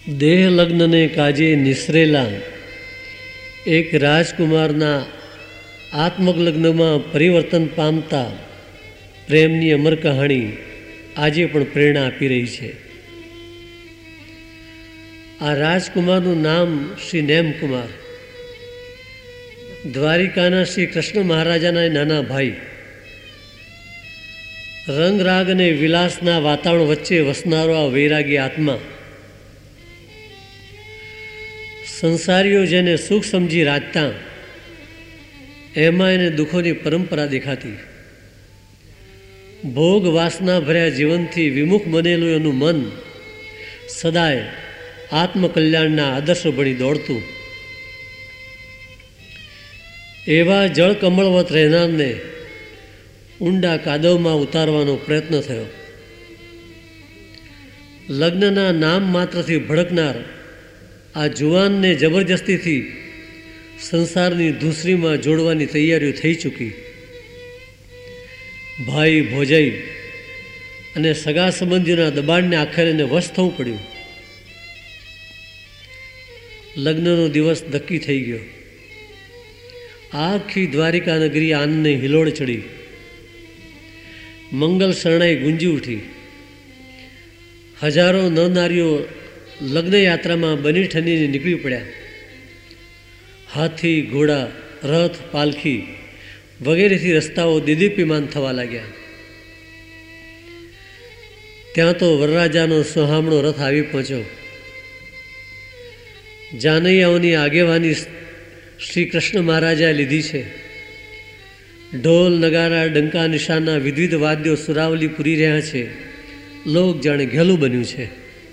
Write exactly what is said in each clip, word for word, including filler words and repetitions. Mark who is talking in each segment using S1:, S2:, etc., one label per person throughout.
S1: देह लग्न ने काजे निसरेला एक राजकुमारना आत्मक लग्न में परिवर्तन पामता प्रेमनी अमर कहानी आज पण प्रेरणा आपी रही है। आ राजकुमारનું नाम श्री नेमकुमार, द्वारिकाना श्री कृष्ण महाराजाना नाना भाई। रंग राग ने विलासना वातावरण वच्चे वसनारो आ वैरागी आत्मा, संसारीओ जेने सुख समझी राजता एमां एने दुखोनी परंपरा देखाती। भोग वासना भर्या जीवन थी विमुख बनेलुं एनुं मन सदाय आत्मकल्याणना आदर्श बनी दौड़तुं। एवा जल कमळवत रहनारने ऊंडा कादवमां उतारवानो प्रयत्न थयो। लग्नना नाम मात्रथी भड़कनार आ जुवान ने जबरदस्ती थी संसारनी दूसरी में जोड़वानी तैयारी थई चूकी। भाई भोजाई अने सगा संबंधीओना दबाणने आखरे ने वश थवुं पड्युं। लग्ननो दिवस नक्की थई गयो। आखी द्वारिका नगरी आनंदने हिलोळ चढ़ी। मंगल शरणाई गूंजी उठी। हजारों नर नारीओ लग्न यात्रा में बनी ठनी निकली पड़ा। हाथी घोड़ा रथ पालखी वगैरह थी रस्ताओं दीदीप्यमान थवा लाग्या। त्या तो वरराजानो सोहामणो रथ आवी पहोंच्यो। जानैयाओनी आगेवानी श्री कृष्ण महाराजाए लीधी छे। ढोल नगारा डंका निशाना विविध वाद्यो सुरावली पूरी रह्या छे। लोक जाणे घेलुं बन्युं छे।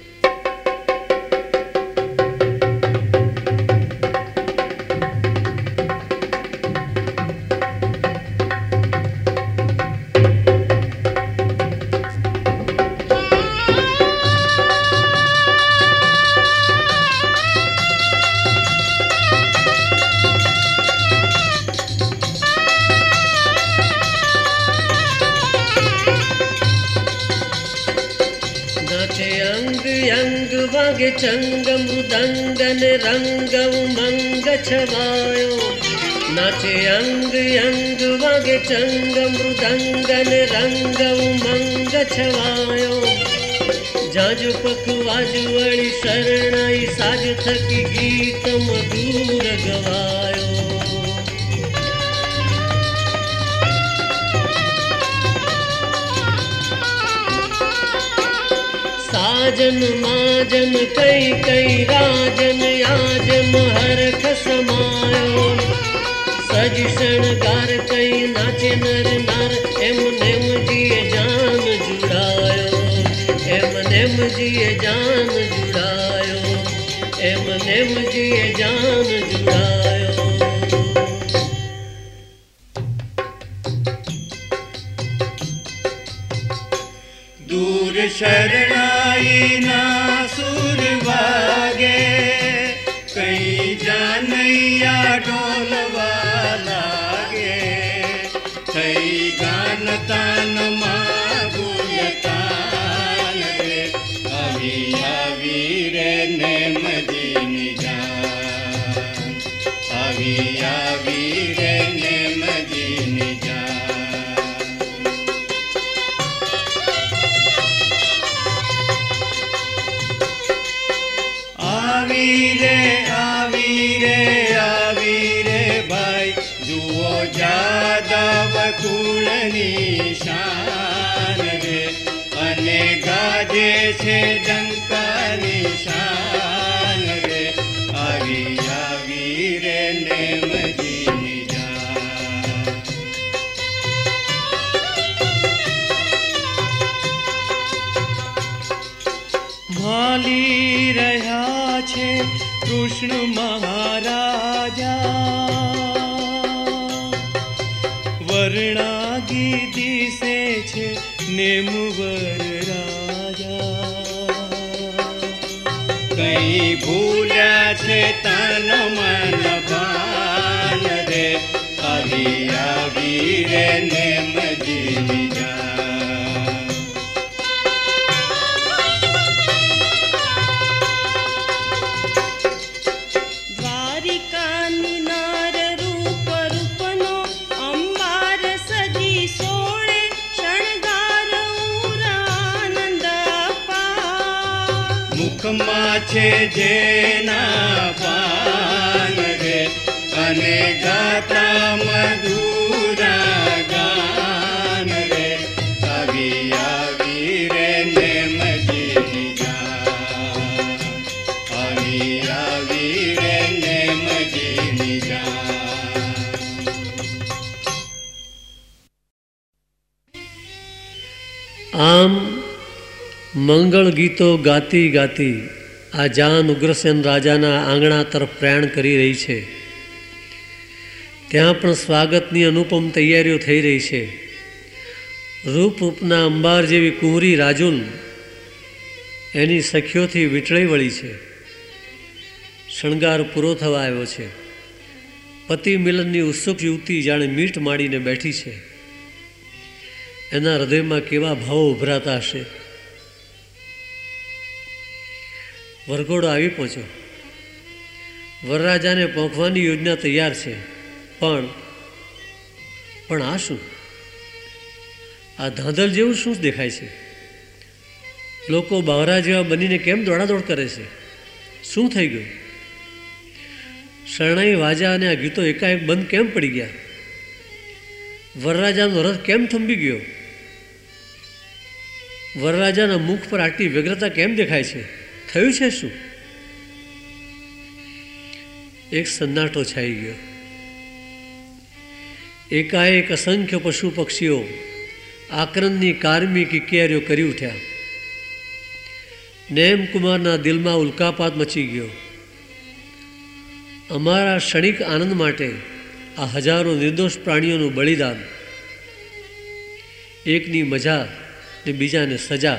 S1: चंग मृदंगन रंग उमंग छवायो। नाचे अंग अंग वागे चंग मृदंगन रंग उमंग छवायो। जाजु पखवाजु वળી शरणाई साज थकी गीत मधुर गवायो। साजन माजन कई कई राजन आजन हरख समायो। सज शणगार कई नाचे नर नार एम नेम जिए जान जुड़ायो। एम नेम जिए जान जुड़ायो। एम नेम जिए जान जुड़ायो।
S2: दूर शरणाई ना सुर वागे कई जानैया ढोलवा लागे। थई गान तान मां गुलतान रे आवी आवी रे नेम दीनी जान। आवी आवी रे नेम दीनी जान। आवी रे आवी रे आवी रे भाई जुओ जादव कुलनी शान रे। अने गाजे छे डंका निशान रे। आवी आवी रे नेम दीनी जान। माली रह्या छे कृष्ण महाराजा। वर्णागी दिसे छे नेमवर राजा। कई भूल्या छे तन मन भान रे। आवी आवी रे नेम दीनी जान। મુખમાં છે જેના પાન રે અને ગાતા મધુરા ગાન રે આવી આવી રે નેમજીની જાન આવી આવી રે નેમજીની જાન।
S1: આમ મંગળ ગીતો ગાતી ગાતી આ જાન ઉગ્રસેન રાજાના આંગણા તરફ પ્રયાણ કરી રહી છે। ત્યાં પણ સ્વાગતની અનુપમ તૈયારીઓ થઈ રહી છે। રૂપ રૂપના અંબાર જેવી કુંવરી રાજુલ એની સખીઓથી વીંટળાઈ વળી છે। શણગાર પૂરો થવા આવ્યો છે। પતિ મિલનની ઉત્સુક યુવતી જાણે મીટ માડીને બેઠી છે। એના હૃદયમાં કેવા ભાવો ઉભરાતા હશે। વરઘોડો આવી પહોંચ્યો। વરરાજાને પહોંચવાની યોજના તૈયાર છે, પણ પણ આ શું? આ ધાંધલ જેવું શું દેખાય છે? લોકો બાવરા જેવા બનીને કેમ દોડાદોડ કરે છે? શું થઈ ગયું? શરણાઈ વાજા અને આ ગીતો એકાએક બંધ કેમ પડી ગયા? વરરાજાનો રથ કેમ થંભી ગયો? વરરાજાના મુખ પર આટલી વ્યગ્રતા કેમ દેખાય છે? થયું છે શું? એક સન્નાટો છાઈ ગયો। એકાએક અસંખ્ય પશુ પક્ષીઓ આક્રંદની કારમી કિકિયારીઓ કરી ઉઠ્યા। નેમકુમારના દિલમાં ઉલ્કાપાત મચી ગયો। અમારા ક્ષણિક આનંદ માટે આ હજારો નિર્દોષ પ્રાણીઓનું બલિદાન, એકની મજા ને બીજાને સજા।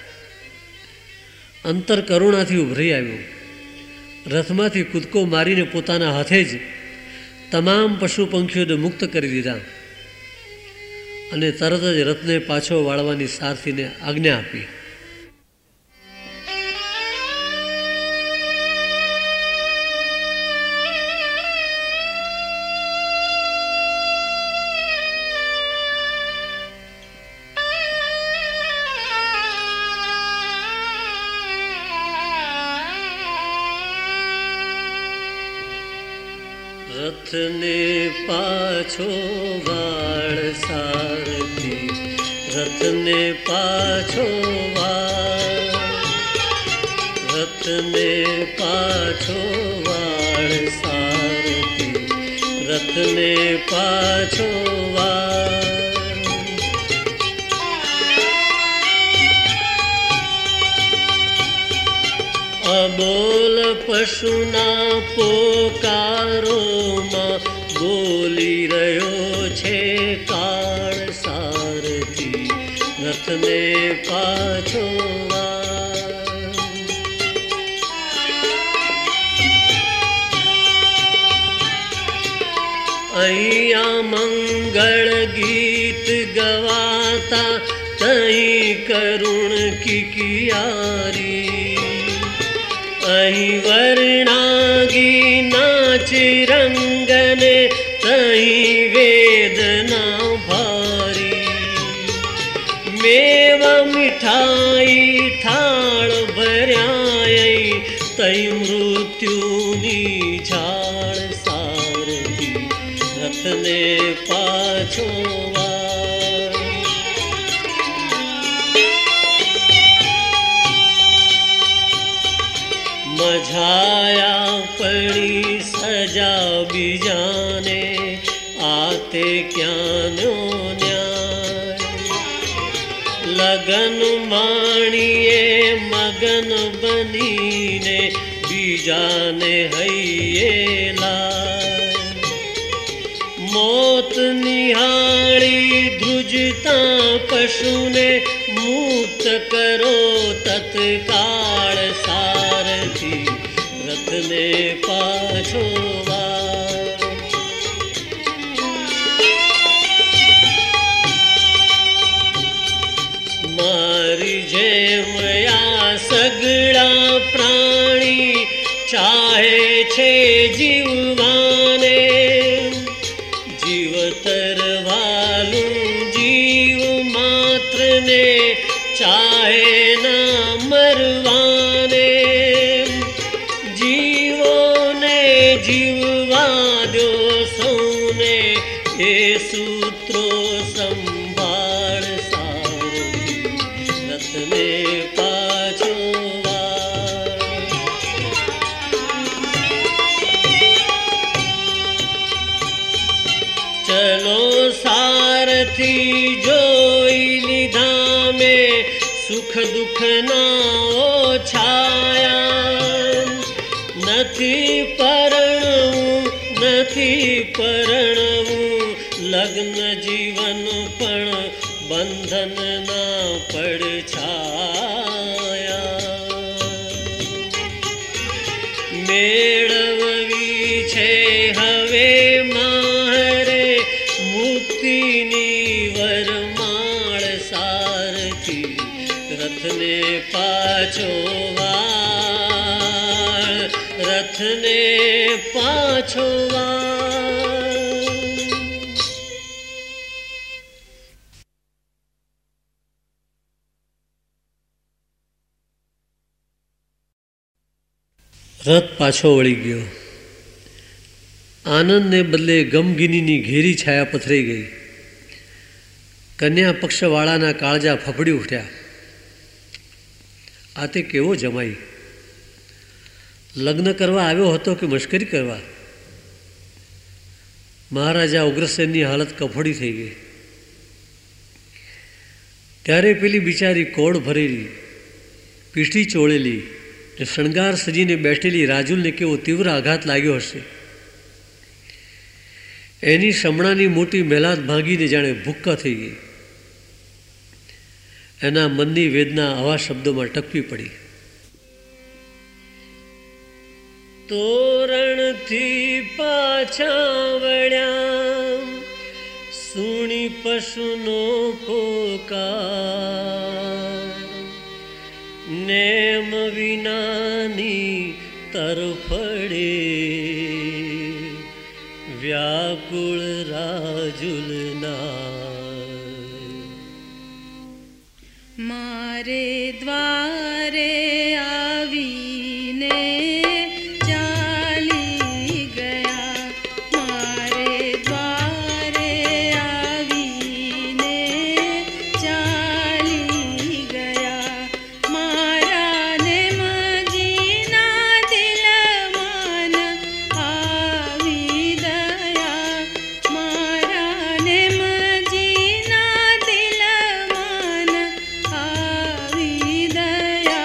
S1: અંતર કરુણાથી ઉભરી આવ્યું। રથમાંથી કૂદકો મારીને પોતાના હાથે જ તમામ પશુ પંખીઓને મુક્ત કરી દીધા અને તરત જ રથને પાછો વાળવાની સારથીને આજ્ઞા આપી। રથને પાછો વાળ સારથી, રથને પાછો વાળ, રથને પાછો વાળ સારથી, રથને પાછો વાળ। અબોલ પશુના પોકારોમાં બોલી રહ્યો છે કાળ સારથી, રથને પાછો વાળ। અહીંયા મંગળ ગીત ગવાતા, તહીં કરુણ કિકિયારી, અહીં વર્ણાગી નાચ રંગને, તહીં વેદના ભારી। મેવા મીઠાઈ થાળ ભર્યા, તહીં મૃત્યુની ઝાડ સારથી, રથને પાછો વાળ। મઝાયા પડી સજા બીજાને, આતે ક્યાંનો ન્યાય। લગન માણીએ મગન બનીને, બીજાને હૈયે લાય। મોત નિહાળી ધ્રુજતા પશુને, મુક્ત કરો તત્કાળ સારથી, રથને પાછો વાળ। મારી જેમ આ સગળા પ્રાણી ચાહે છે જીવવાને, જીવ તરવાલું જીવ માત્રને ચાહે ના મરવાને। નથી જોઈ લીધા મેં સુખ દુઃખ ના ઓછાયા, નથી પરણવું નથી પરણવું લગ્ન જીવન પણ બંધન ના પડછાયા, મેળવવી છે હવે મારે મુક્તિની વરમાળ સારથી, રથને પાછો વાળ રથને પાછો વાળ. રથ પાછો વળી ગયો. આનંદને બદલે ગમગીનીની ઘેરી છાયા પથરાઈ ગઈ. કન્યા પક્ષવાળાના કાળજા ફફડી ઉઠ્યા. આ તે કેવો જમાઈ! લગ્ન કરવા આવ્યો હતો કે મશ્કરી કરવા? મહારાજા ઉગ્રસેનની હાલત કફોડી થઈ ગઈ. ત્યારે પેલી બિચારી કોડ ભરેલી, પીઠી ચોળેલી, શણગાર સજીને બેઠેલી રાજુલને કેવો તીવ્ર આઘાત લાગ્યો હશે. એની શમણાની મોટી મહેલાત ભાંગીને જાણે ભૂક્કા થઈ ગઈ. એના મનની વેદના આવા શબ્દોમાં ટપકી પડી. તોરણથી પાછા વળ્યા સુણી પશુનો પોકાર, નેમ વિનાની તરફડે વ્યાકુળ રાજુલના.
S3: મારે દ્વારે આવીને ચાલી ગયા, મારે દ્વારે આવીને ચાલી ગયા, મારા ને મજીના દિલમાન આવી દયા, મારા ને મજીના દિલમાન આવી દયા.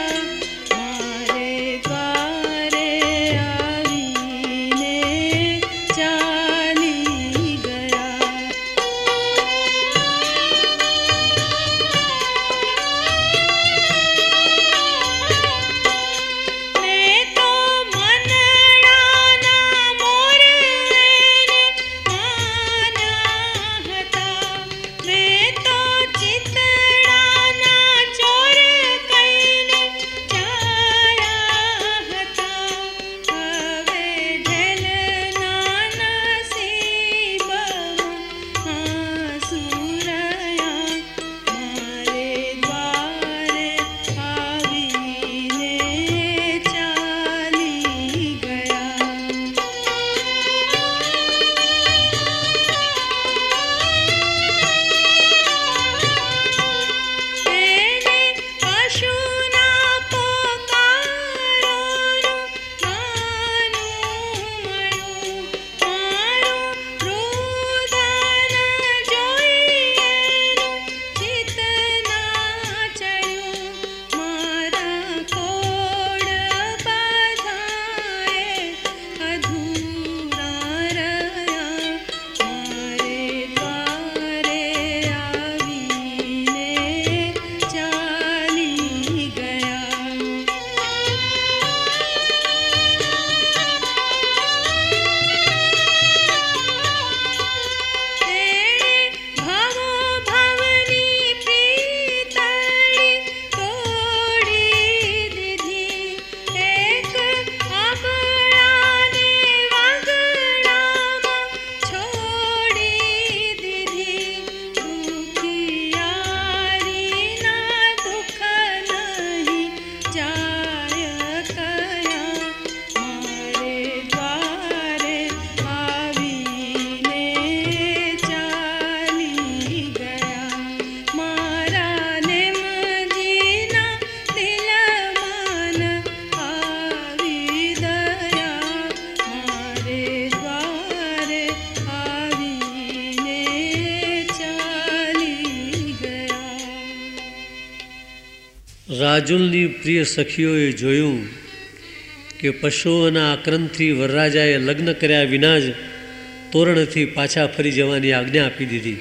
S1: રાજુલની પ્રિય સખીઓએ જોયું કે પશુઓના આક્રમણથી વરરાજાએ લગ્ન કર્યા વિના જ તોરણથી પાછા ફરી જવાની આજ્ઞા આપી દીધી.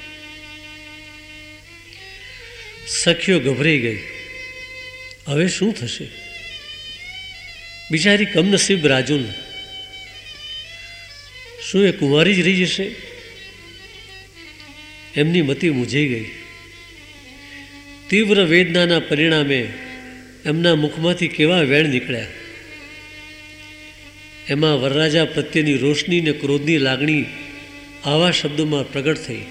S1: સખીઓ ગભરાઈ ગઈ. હવે શું થશે? બિચારી કમનસીબ રાજુલ, શું એ કુંવારી જ રહી જશે? એમની મતિ મૂંઝાઈ ગઈ. તીવ્ર વેદનાના પરિણામે એમના મુખમાંથી કેવા વેણ નીકળ્યા. એમાં વરરાજા પ્રત્યેની રોષની ને ક્રોધની લાગણી આવા શબ્દોમાં પ્રગટ થઈ.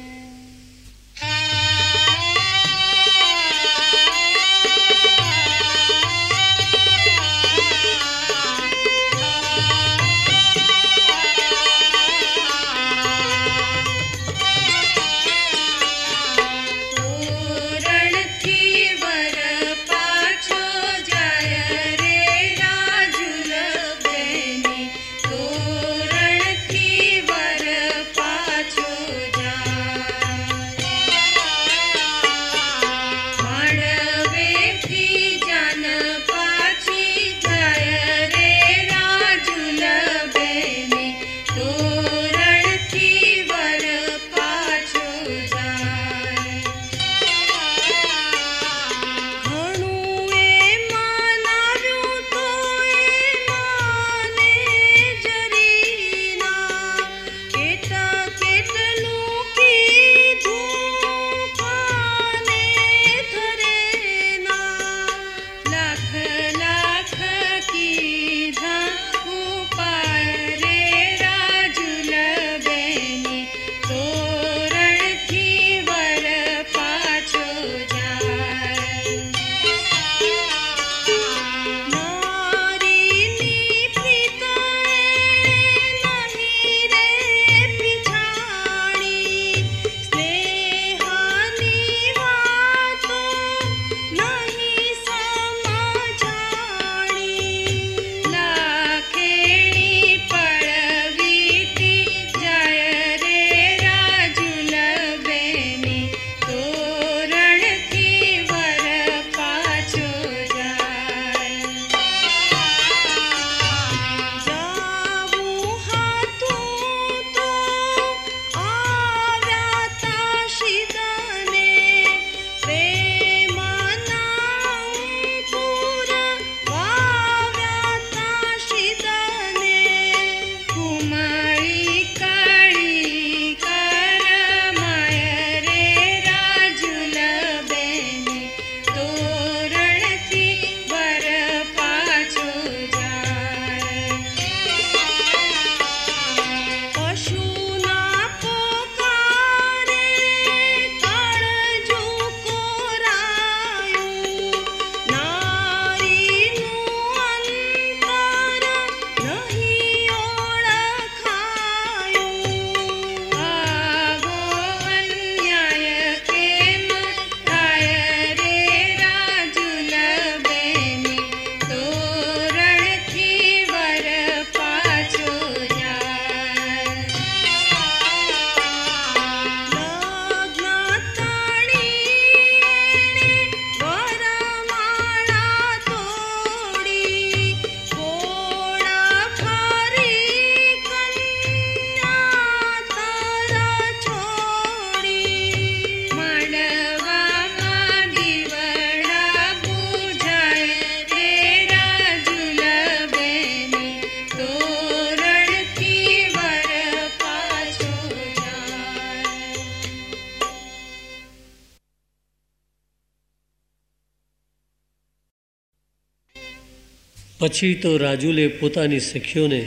S1: પછી તો રાજુલે પોતાની સખીઓને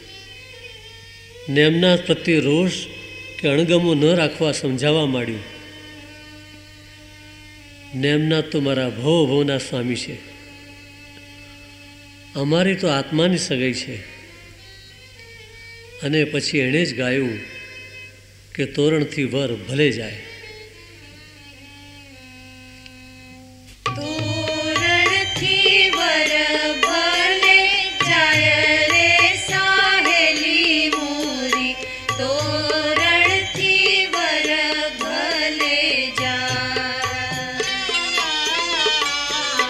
S1: નેમના પ્રત્યે રોષ કે અણગમો ન રાખવા સમજાવવા માંડ્યું. નેમના તો મારા ભવ ભવના સ્વામી છે, અમારી તો આત્માની સગાઈ છે. અને પછી એણે જ ગાયું કે તોરણથી વર ભલે જાય.
S3: તોરણ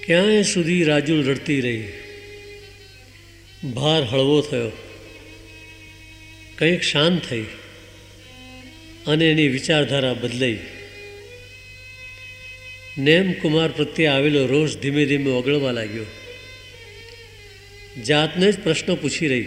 S1: ક્યાંય સુધી રાજુલ રડતી રહી. ભાર હળવો થયો, કંઈક શાંત થઈ અને એની વિચારધારા બદલાઈ. નેમ કુમાર પ્રત્યે આવેલો રોષ ધીમે ધીમે ઓગળવા લાગ્યો. જાતને જ પ્રશ્ન પૂછી રહી,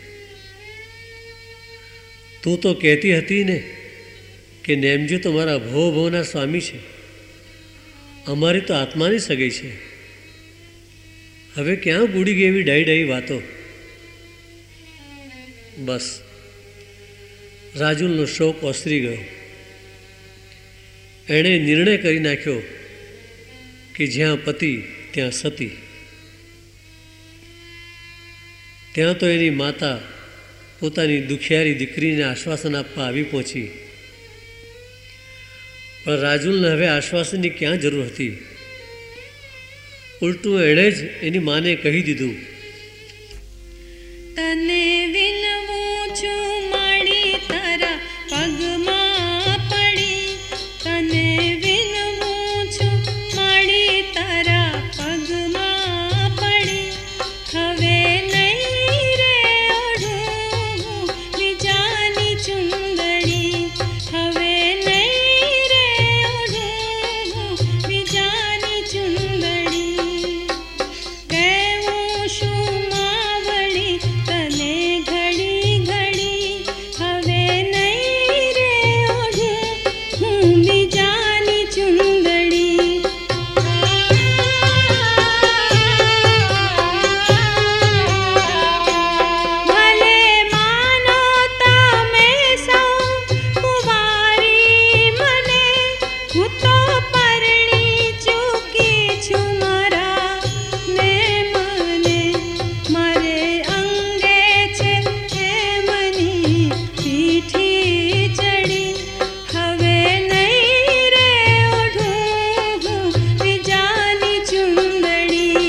S1: તું તો કહેતી હતી ને કે નેમજી તો મારા ભો ભોના સ્વામી છે, અમારી તો આત્માની સગાઈ છે. હવે ક્યાં બુડી ગઈ એવી ડાઈ ડાઈ વાતો? બસ, રાજુલનો શોક ઓસરી ગયો. એણે નિર્ણય કરી નાખ્યો કે જ્યાં પતિ ત્યાં સતી. ત્યાં તો એની માતા પોતાની દુખિયારી દીકરીને આશ્વાસન આપવા આવી પહોંચી. પણ રાજુલને હવે આશ્વાસનની ક્યાં જરૂર હતી? ઉલટું એણે જ એની માને કહી દીધું,
S3: તને વિનવું છું માડી તારા પગમાં પડી, તને વિનવું છું માડી તારા પગમાં પડી. હવે નહીં રે ઓઢું બીજાની ચુંદડી, હવે નહીં રે ઓઢું બીજાની ચુંદડી. કહેવું શું માવડી તને ઘડી ઘડી, હવે નહીં રે ઓઢું હું બીજાની ચુંદડી. ભલે માનો તમે સૌ કુંવારી મને, હું તો પરણી ચૂકી છું મારા ને મને. મારે અંગે છે એમની પીઠી ચડી, હવે નહીં રે ઓઢું હું બીજાની ચુંદડી.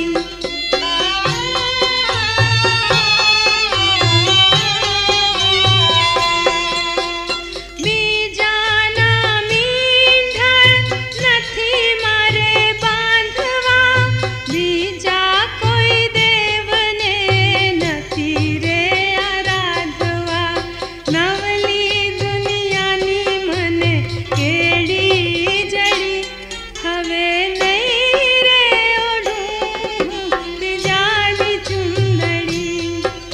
S3: બીજાના મીંઢણ નથી મારે બાંધવા, બીજા કોઈ દેવને નથી રે આરાધવા. નવલી દુનિયાની મને કેડી જડી, હવે નહીં રે ઓઢું હું બીજાની ચુંદડી.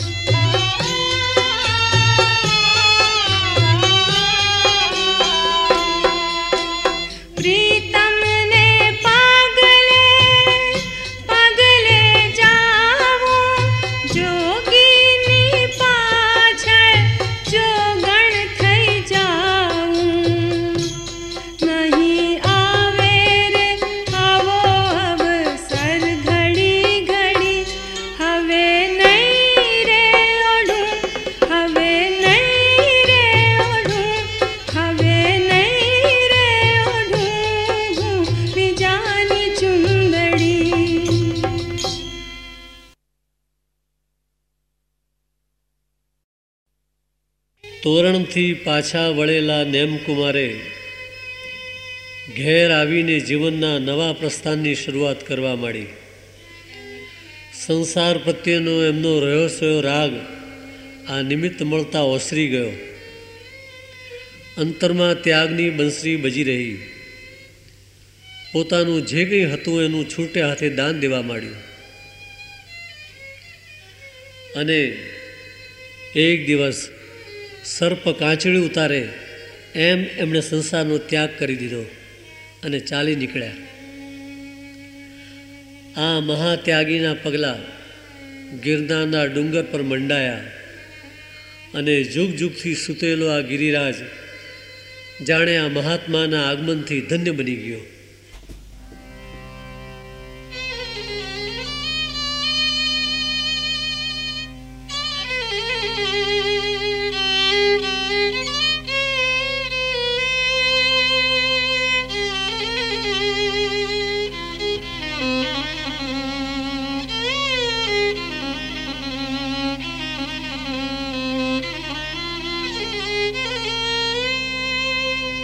S3: પ્રીતમને પાગલે પાગલે જાવું, જોગીની પાછળ જોગણ થઈ જાવું. નહીં આવે રે આવો અવસર ઘડી ઘડી, હવે નહીં રે ઓઢું, હવે નહીં રે ઓઢું, હવે નહીં રે ઓઢું હું બીજાની ચુંદડી.
S1: તોરણથી પાછા વળેલા નેમકુમારે ઘેર આવીને જીવનના નવા પ્રસ્થાનની શરૂઆત કરવા માંડી. સંસાર પ્રત્યેનો એમનો રહસ્યો રાગ આ નિમિત્ત મળતા ઓસરી ગયો. અંતરમાં ત્યાગની બંસરી બજી રહી. પોતાનું જે કંઈ હતું એનું છૂટે હાથે દાન દેવા માંડ્યું. અને એક દિવસ સર્પ કાંચળી ઉતારે એમ એમણે સંસારનો ત્યાગ કરી દીધો અને ચાલી નીકળ્યા. આ મહાત્યાગીના પગલાં ગિરનારના ડુંગર પર મંડાયા અને જુગ જુગથી સૂતેલો આ ગિરિરાજ જાણે આ મહાત્માના આગમનથી ધન્ય બની ગયો.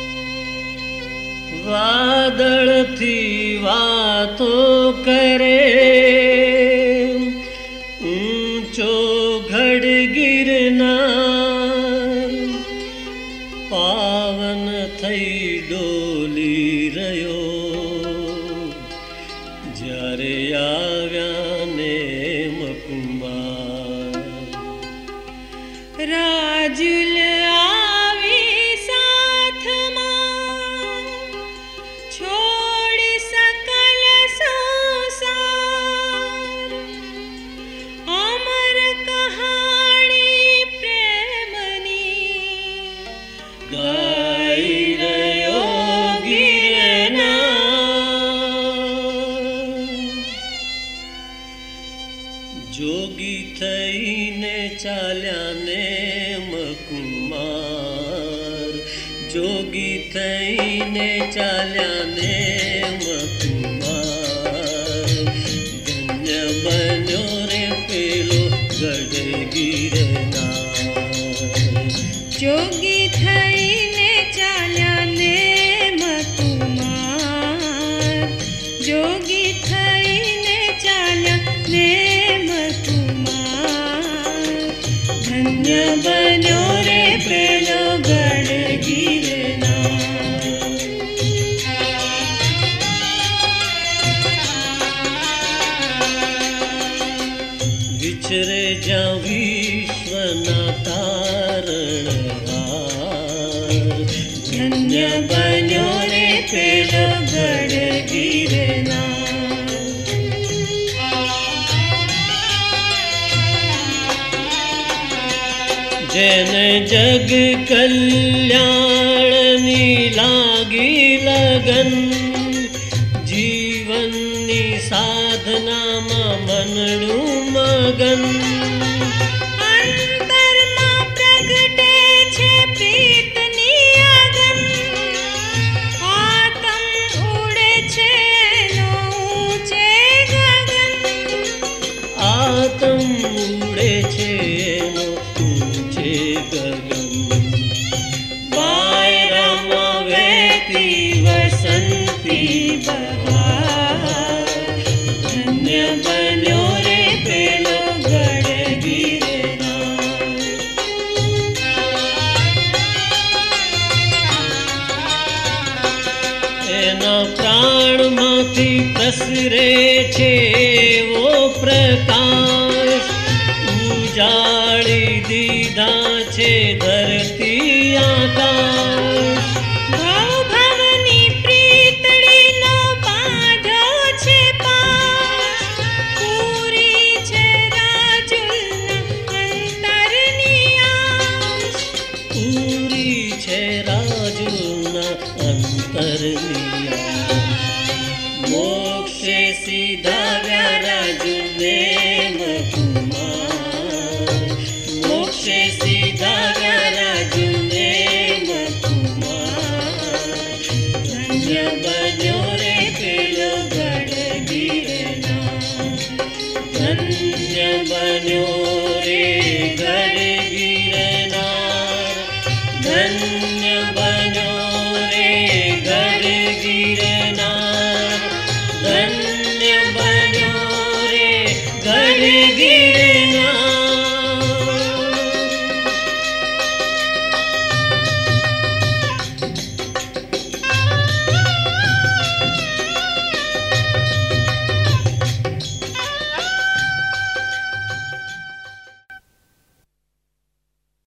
S1: વાદળથી વાતો કરે
S3: રાજુલ આવી સાથમાં છોડ સકલ સંસાર અમર કહાણી પ્રેમની ગાઈ રહ્યો જોગી થઈને ચાલ્યા ને મકુમાર જોગી થઈને ચાલ્યા ને મકુમાર ધન્ય બન્યો રે પેલો ગઢ ગિરનાર જોગી થઈને ચાલ્યા ને મકુમાર જોગી થઈને ચાલ્યા ને ધન્ય બન્યો રે પેલો ગઢ ગિરનાર વિચરે જ્યાં વિશ્વના તારણહાર ધન્ય બન્યો રે પેલો ગઢ ગિરનાર જેને જગ કલ્યાણની લાગી લગન જીવનની સાધનામાં મનડું મગન અંતરમાં પ્રગટે છે પ્રીતની અગન આતમ ઉડે છે નો ઊંચે ગગન આતમ ઉડે છે વસંતી બહાર ધન્ય બન્યો રે પેલો ગઢ ગિરનાર એના પ્રાણમાંથી પ્રસરે છે એવો